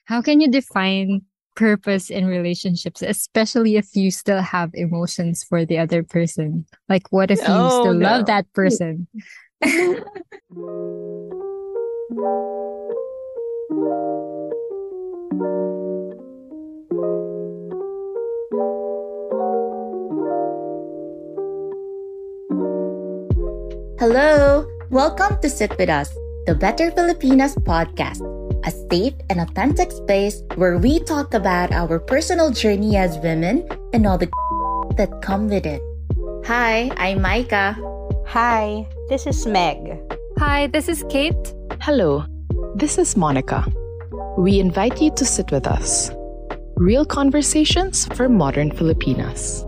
How can you define purpose in relationships, especially if you still have emotions for the other person? Like, what if you Oh still love no. that person? Hello! Welcome to Sit With Us, the Better Filipinas podcast, a safe and authentic space where we talk about our personal journey as women and all the that come with it. Hi, I'm Micah. Hi, this is Meg. Hi, this is Kate. Hello, this is Monica. We invite you to sit with us. Real conversations for modern Filipinas.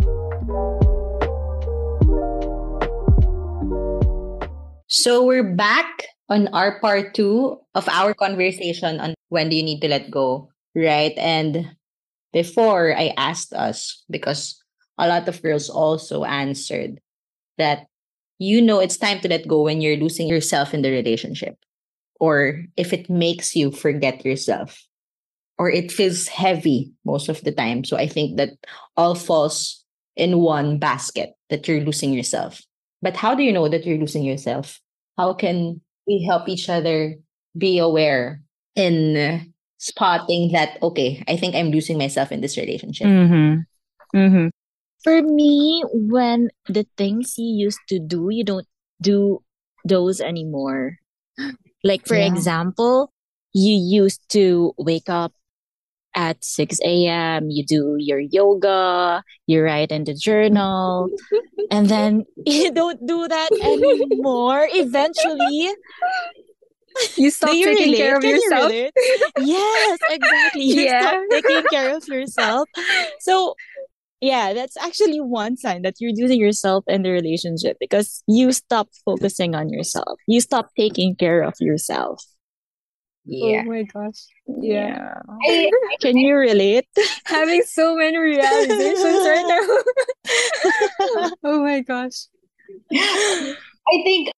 So we're back on our part two of our conversation on when do you need to let go, right? And before I asked us, because a lot of girls also answered that it's time to let go when you're losing yourself in the relationship, or if it makes you forget yourself, or it feels heavy most of the time. So I think that all falls in one basket that you're losing yourself. But how do you know that you're losing yourself? How can we help each other be aware in spotting that, okay, I think I'm losing myself in this relationship? Mm-hmm. Mm-hmm. For me, when the things you used to do, you don't do those anymore. Like, for Yeah. example, you used to wake up at 6 a.m., you do your yoga, you write in the journal, and then you don't do that anymore. Eventually, You do stop you taking care relate? of Can you yourself. relate? Yes, exactly. You stop Yeah. taking care of yourself. So, yeah, that's actually one sign that you're losing yourself in the relationship because you stop focusing on yourself. You stop taking care of yourself. Oh Yeah. my gosh. Yeah. Yeah. I, Can you relate? Having so many realizations right now. Oh my gosh. I think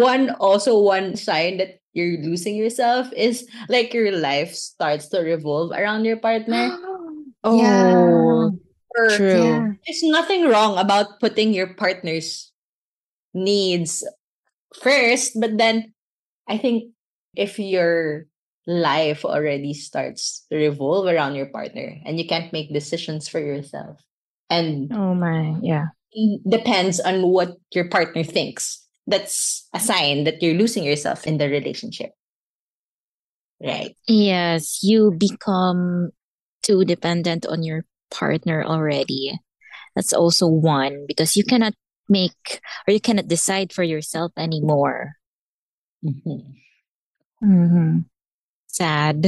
one sign that you're losing yourself is like your life starts to revolve around your partner. Yeah. Oh, Or true. Yeah. there's nothing wrong about putting your partner's needs first, but then I think if your life already starts to revolve around your partner and you can't make decisions for yourself, and Oh my, yeah. it depends on what your partner thinks, that's a sign that you're losing yourself in the relationship, right? Yes, you become too dependent on your partner already. That's also one because you cannot make or you cannot decide for yourself anymore. Mhm. Mm-hmm. Sad.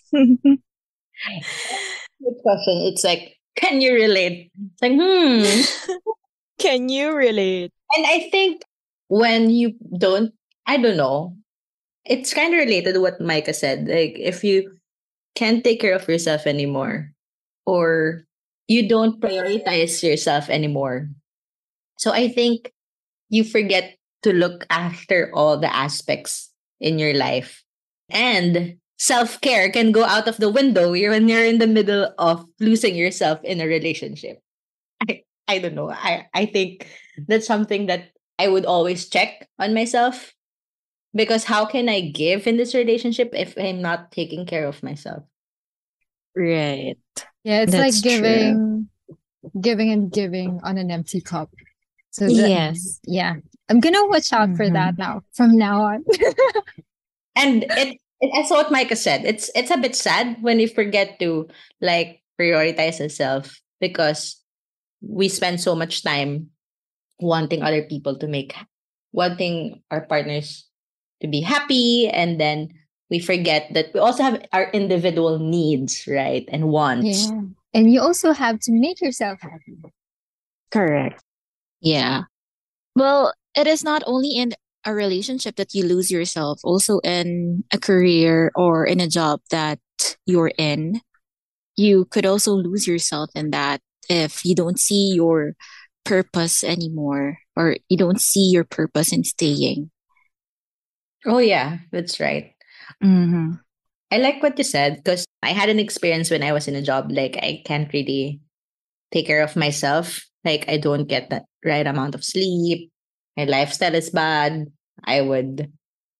Good question. It's like, can you relate? It's like, Can you relate? And I think when you don't, I don't know, it's kind of related to what Micah said. Like, if you can't take care of yourself anymore, or you don't prioritize yourself anymore. So I think you forget to look after all the aspects in your life. And self care can go out of the window when you're in the middle of losing yourself in a relationship. I don't know. I think that's something that I would always check on myself, because how can I give in this relationship if I'm not taking care of myself? Right. Yeah, it's like That's true. giving and giving on an empty cup. So that, Yes. yeah, I'm gonna watch out for Mm-hmm. that now from now on. And as what Micah said, it's a bit sad when we forget to like prioritize ourselves, because we spend so much time wanting other people to make wanting our partners to be happy, and then we forget that we also have our individual needs, right, and wants. Yeah, and you also have to make yourself happy. Correct. Yeah. Well, it is not only in a relationship that you lose yourself, also in a career or in a job that you're in. You could also lose yourself in that if you don't see your purpose anymore or you don't see your purpose in staying. Oh yeah, that's right. Mm-hmm. I like what you said because I had an experience when I was in a job. Like, I can't really take care of myself. Like, I don't get the right amount of sleep. My lifestyle is bad. I would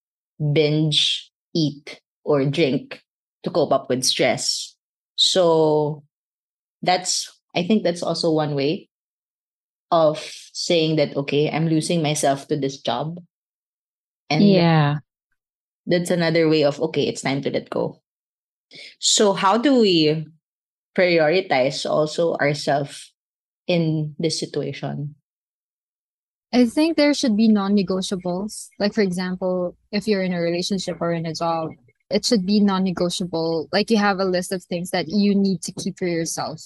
binge eat or drink to cope up with stress. So I think that's also one way of saying that, okay, I'm losing myself to this job. And Yeah. that's another way of, okay, it's time to let go. So, how do we prioritize also ourselves in this situation? I think there should be non-negotiables. Like, for example, if you're in a relationship or in a job, it should be non-negotiable. Like, you have a list of things that you need to keep for yourself.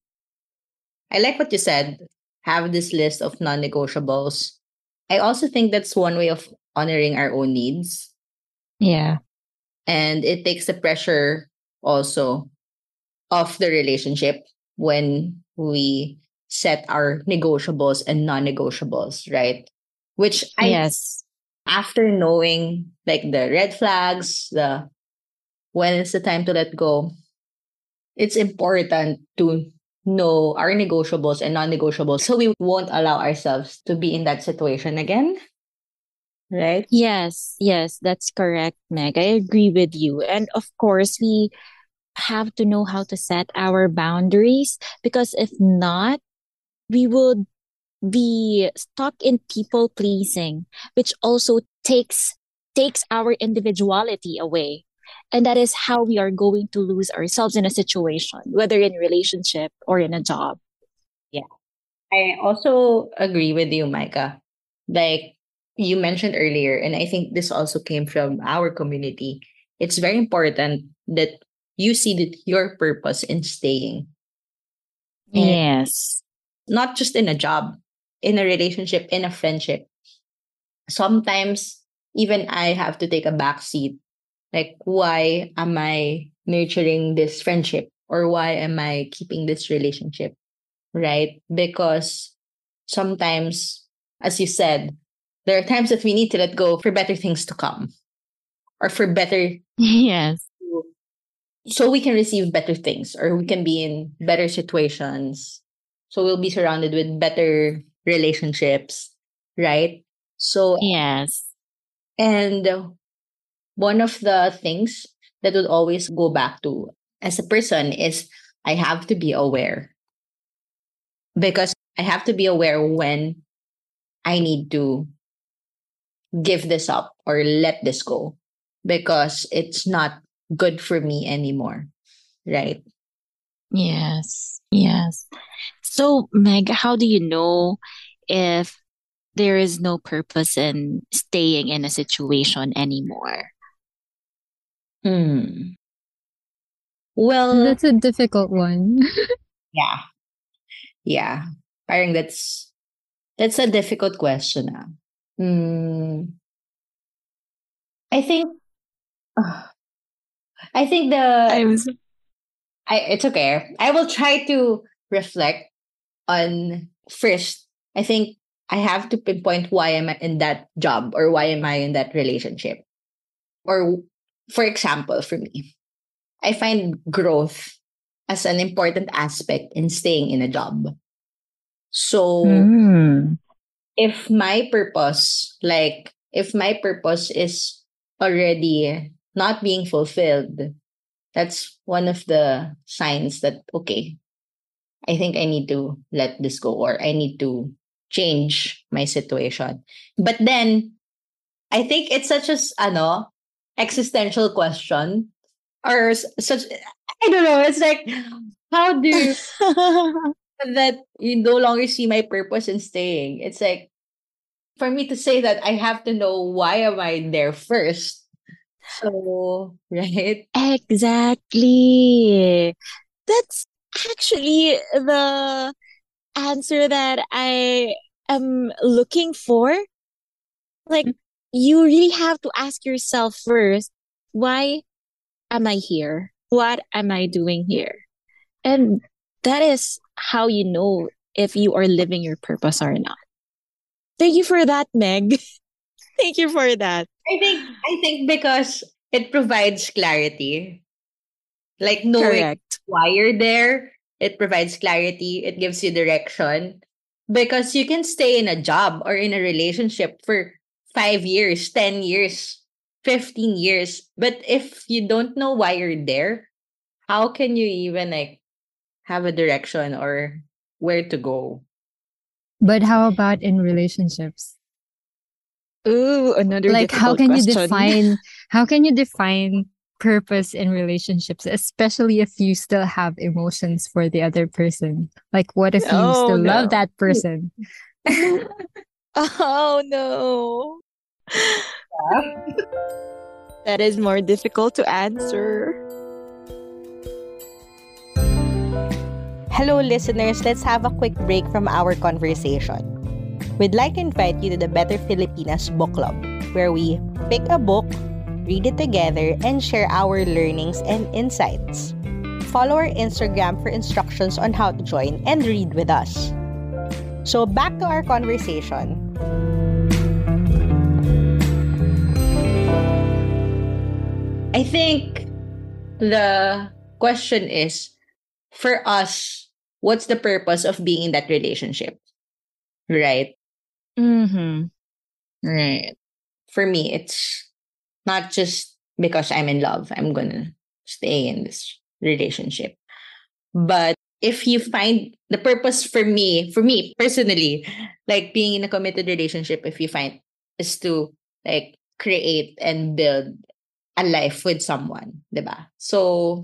I like what you said. Have this list of non negotiables. I also think that's one way of honoring our own needs. Yeah. And it takes the pressure also of the relationship when we set our negotiables and non negotiables, right? Which Yes. after knowing like the red flags, the when it's the time to let go, it's important to know our negotiables and non-negotiables so we won't allow ourselves to be in that situation again, right? Yes, yes, that's correct, Meg. I agree with you. And of course, we have to know how to set our boundaries because if not, we would be stuck in people pleasing, which also takes our individuality away. And that is how we are going to lose ourselves in a situation, whether in a relationship or in a job. Yeah. I also agree with you, Micah. Like you mentioned earlier, and I think this also came from our community. It's very important that you see that your purpose in staying, and Yes. not just in a job, in a relationship, in a friendship. Sometimes even I have to take a back seat. Like, why am I nurturing this friendship? Or why am I keeping this relationship? Right? Because sometimes, as you said, there are times that we need to let go for better things to come or for better, Yes. so we can receive better things or we can be in better situations. So we'll be surrounded with better relationships, right? So, Yes. and one of the things that would always go back to as a person is I have to be aware because I have to be aware when I need to give this up or let this go because it's not good for me anymore. Right. Yes. Yes. So, Meg, how do you know if there is no purpose in staying in a situation anymore? Hmm. Well, That's a difficult one. yeah. Yeah. Parang that's a difficult question. Hmm. I think uh, I think I'm so- it's okay. I will try to reflect on first. I think I have to pinpoint why am I in that job or why am I in that relationship. Or for example, for me, I find growth as an important aspect in staying in a job. So Mm. if my purpose is already not being fulfilled, that's one of the signs that okay, I think I need to let this go or I need to change my situation. But then I think it's such a existential question or such I don't know. It's like how do you that you no longer see my purpose in staying? It's like for me to say that I have to know why am I there first. So right. Exactly. That's actually the answer that I am looking for. Like, you really have to ask yourself first, why am I here? What am I doing here? And that is how you know if you are living your purpose or not. Thank you for that, Meg. Thank you for that. I think because it provides clarity. Like knowing Correct. why you're there, it provides clarity, it gives you direction. Because you can stay in a job or in a relationship for 5 years, 10 years, 15 years. But if you don't know why you're there, how can you even like have a direction or where to go? But how about in relationships? Ooh, another Like difficult question. how can you define purpose in relationships, especially if you still have emotions for the other person? Like what if you Oh still love no. that person? Oh no. That is more difficult to answer. Hello, listeners. Let's have a quick break from our conversation. We'd like to invite you to the Better Filipinas Book Club, where we pick a book, read it together, and share our learnings and insights. Follow our Instagram for instructions on how to join and read with us. So, back to our conversation. I think the question is for us, what's the purpose of being in that relationship? Right? Mm-hmm. Right. For me, it's not just because I'm in love, I'm gonna stay in this relationship. But if you find the purpose for me personally, like being in a committed relationship, if you find is to like create and build a life with someone, diba? So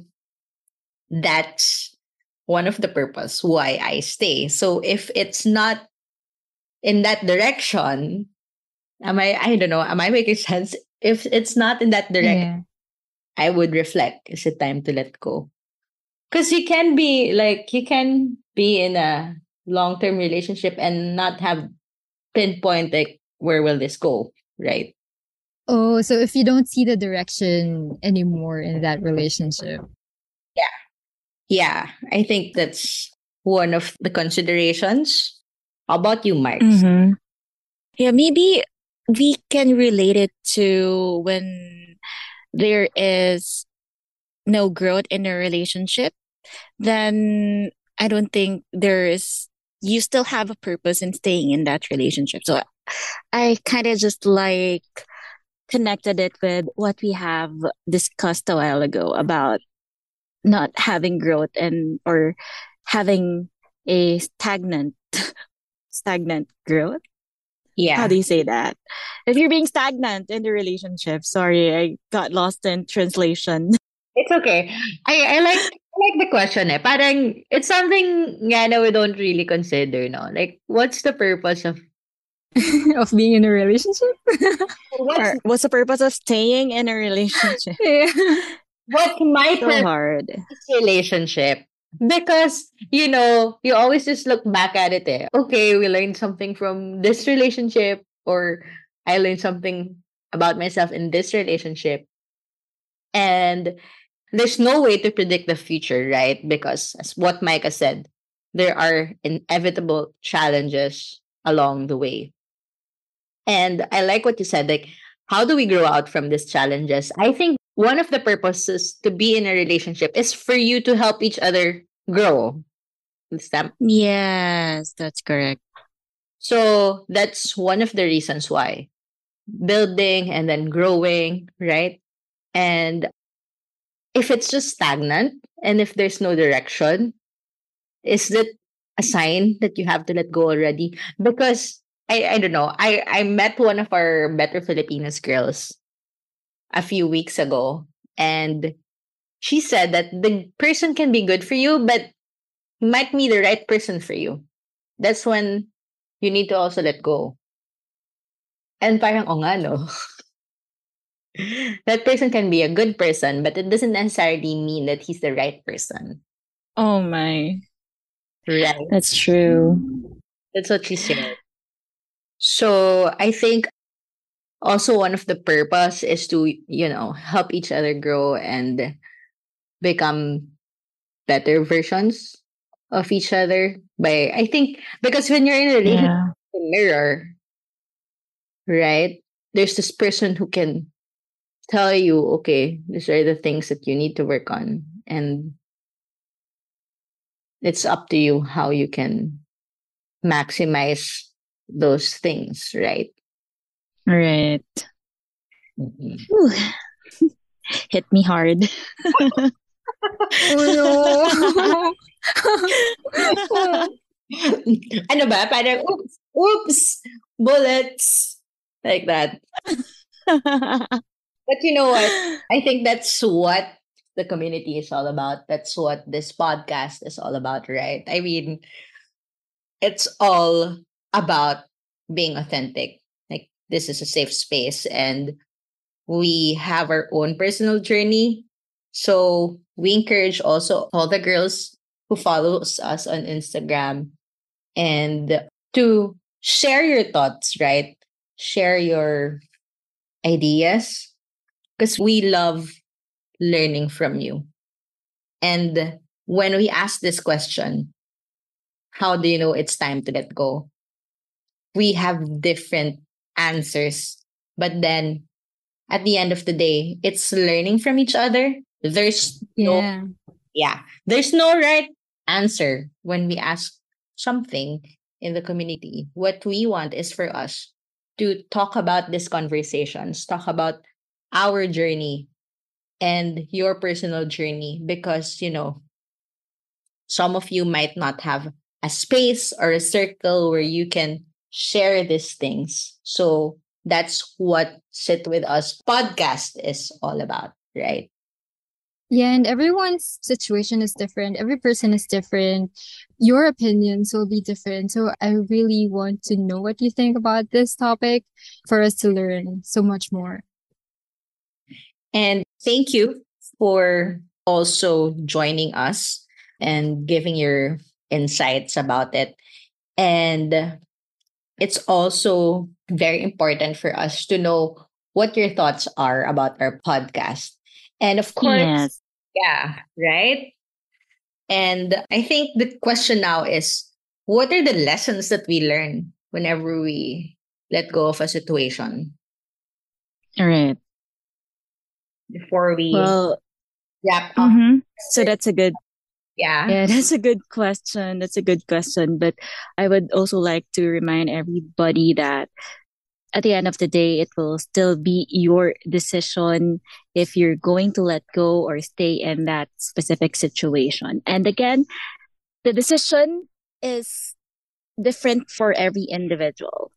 that's one of the purpose why I stay. So if it's not in that direction, I don't know, am I making sense? If it's not in that direction, Yeah. I would reflect. Is it time to let go? Because you can be in a long term relationship and not have pinpoint like where will this go, right? Oh, so if you don't see the direction anymore in that relationship. Yeah. Yeah. I think that's one of the considerations. How about you, Marks? Mm-hmm. Yeah, maybe we can relate it to when there is no growth in a relationship, then I don't think you still have a purpose in staying in that relationship. So I kind of just like connected it with what we have discussed a while ago about not having growth and or having a stagnant growth. How do Yeah. you say that? If you're being stagnant in the relationship, sorry, I got lost in translation. It's okay. I like the question eh. Parang it's something nga na we don't really consider, no? Like what's the purpose of Of being in a relationship. what's Or what's the purpose of staying in a relationship? Yeah. what's my So purpose hard. in this relationship? Because you always just look back at it eh. Okay, we learned something from this relationship, or I learned something about myself in this relationship. And there's no way to predict the future, right? Because as what Micah said, there are inevitable challenges along the way. And I like what you said, like, how do we grow out from these challenges? I think one of the purposes to be in a relationship is for you to help each other grow. Understand? Yes, that's correct. So that's one of the reasons why building and then growing, right? And if it's just stagnant and if there's no direction, is that a sign that you have to let go already? Because I don't know. I met one of our Better Filipinas girls a few weeks ago, and she said that the person can be good for you, but might be the right person for you. That's when you need to also let go. And parang, oh nga, no? That person can be a good person, but it doesn't necessarily mean that he's the right person. Oh my. Right. That's true. That's what she said. So I think also one of the purpose is to, help each other grow and become better versions of each other by I think because when you're in a relationship Yeah. with a mirror, right? There's this person who can tell you, okay, these are the things that you need to work on. And it's up to you how you can maximize those things, right? Right. Mhm. Whew. Hit me hard. Oh no. Ano ba? Parang, oops, oops, bullets. Like that. But you know what? I think that's what the community is all about. That's what this podcast is all about, right? I mean, it's all about being authentic. Like, this is a safe space, and we have our own personal journey. So we encourage also all the girls who follows us on Instagram and to share your thoughts, right? Share your ideas because we love learning from you. And when we ask this question, how do you know it's time to let go? We have different answers. But then at the end of the day, it's learning from each other. There's no, Yeah. yeah, there's no right answer when we ask something in the community. What we want is for us to talk about these conversations, talk about our journey and your personal journey because, some of you might not have a space or a circle where you can share these things. So that's what Sit With Us podcast is all about, right? Yeah, and everyone's situation is different. Every person is different. Your opinions will be different. So I really want to know what you think about this topic for us to learn so much more. And thank you for also joining us and giving your insights about it. And it's also very important for us to know what your thoughts are about our podcast. And of course, Yes. yeah, right? And I think the question now is what are the lessons that we learn whenever we let go of a situation All right. before we Well, wrap up? so that's a good, Yeah. yeah, that's a good question. That's a good question. But I would also like to remind everybody that at the end of the day, it will still be your decision if you're going to let go or stay in that specific situation. And again, the decision is different for every individual.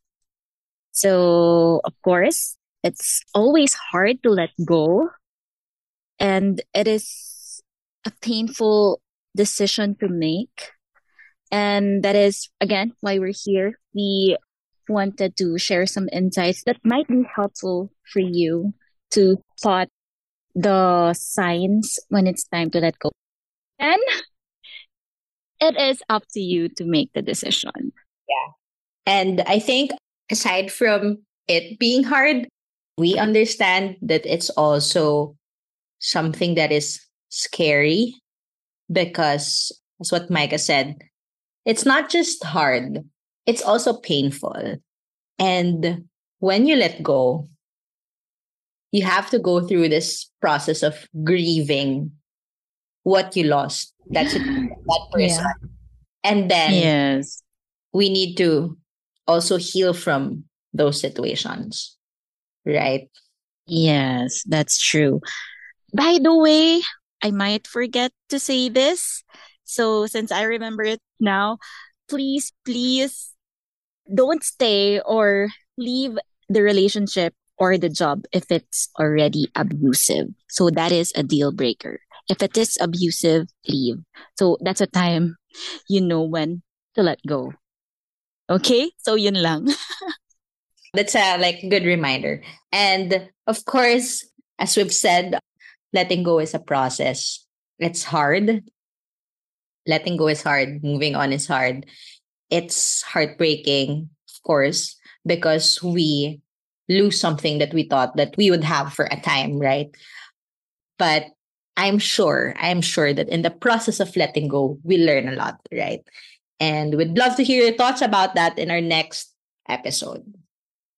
So, of course, it's always hard to let go, and it is a painful decision to make. And that is, again, why we're here. We wanted to share some insights that might be helpful for you to spot the signs when it's time to let go. And it is up to you to make the decision. Yeah. And I think aside from it being hard, we understand that it's also something that is scary because, as what Micah said, it's not just hard, it's also painful. And when you let go, you have to go through this process of grieving what you lost. That's it, that person. Yeah. And then Yes. we need to also heal from those situations, right? Yes, that's true. By the way, I might forget to say this. So since I remember it now, please don't stay or leave the relationship or the job if it's already abusive. So that is a deal breaker. If it is abusive, leave. So that's a time you know when to let go. Okay? So yun lang. That's a good reminder. And of course, as we've said, letting go is a process. It's hard. Letting go is hard. Moving on is hard. It's heartbreaking, of course, because we lose something that we thought that we would have for a time, right? But I'm sure that in the process of letting go, we learn a lot, right? And we'd love to hear your thoughts about that in our next episode.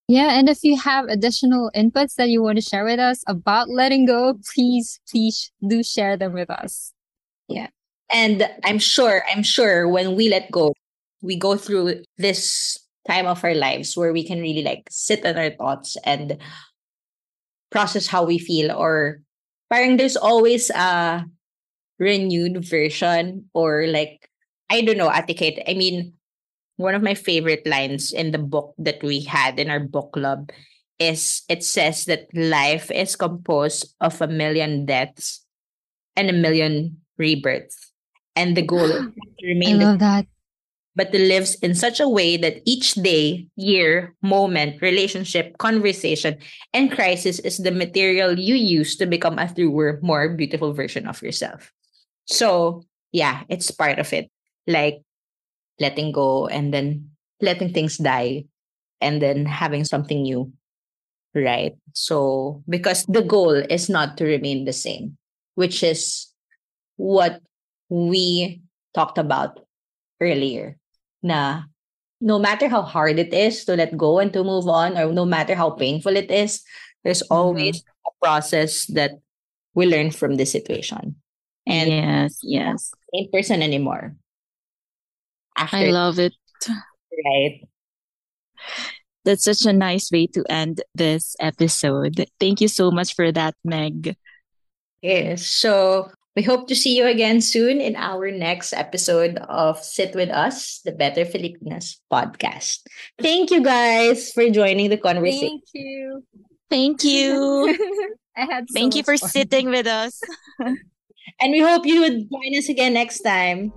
Yeah, and if you have additional inputs that you want to share with us about letting go, please do share them with us. Yeah. And I'm sure when we let go, we go through this time of our lives where we can really like sit on our thoughts and process how we feel, or parang there's always a renewed version, or like I don't know, etiquette. I mean, one of my favorite lines in the book that we had in our book club is it says that life is composed of a million deaths and a million rebirths. And the goal is not to I remain the love that. but to live in such a way that each day, year, moment, relationship, conversation, and crisis is the material you use to become a truer, more beautiful version of yourself. So, yeah, it's part of it. Like letting go and then letting things die and then having something new, right? So, because the goal is not to remain the same, which is what we talked about earlier. Na no matter how hard it is to let go and to move on, or no matter how painful it is, there's Mm-hmm. always a process that we learn from the situation. And Yes, not yes. the same person anymore I after, love it. right? That's such a nice way to end this episode. Thank you so much for that, Meg. Yes. So we hope to see you again soon in our next episode of Sit With Us, the Better Filipinas podcast. Thank you guys for joining the conversation. Thank you. Thank you. I had so Thank you much for fun. sitting with us. And we hope you would join us again next time.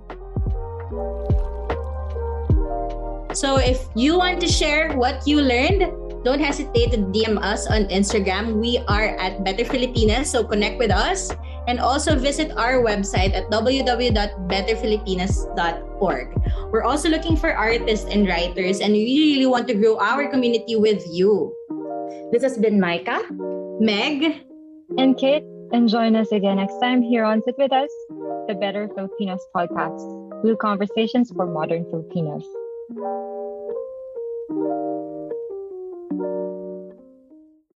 So if you want to share what you learned, don't hesitate to DM us on Instagram. We are at Better Filipinas, so connect with us. And also visit our website at www.betterfilipinas.org. We're also looking for artists and writers, and we really want to grow our community with you. This has been Micah. Meg, And Kate, and join us again next time here on Sit With Us, the Better Filipinas podcast. Real conversations for modern Filipinos.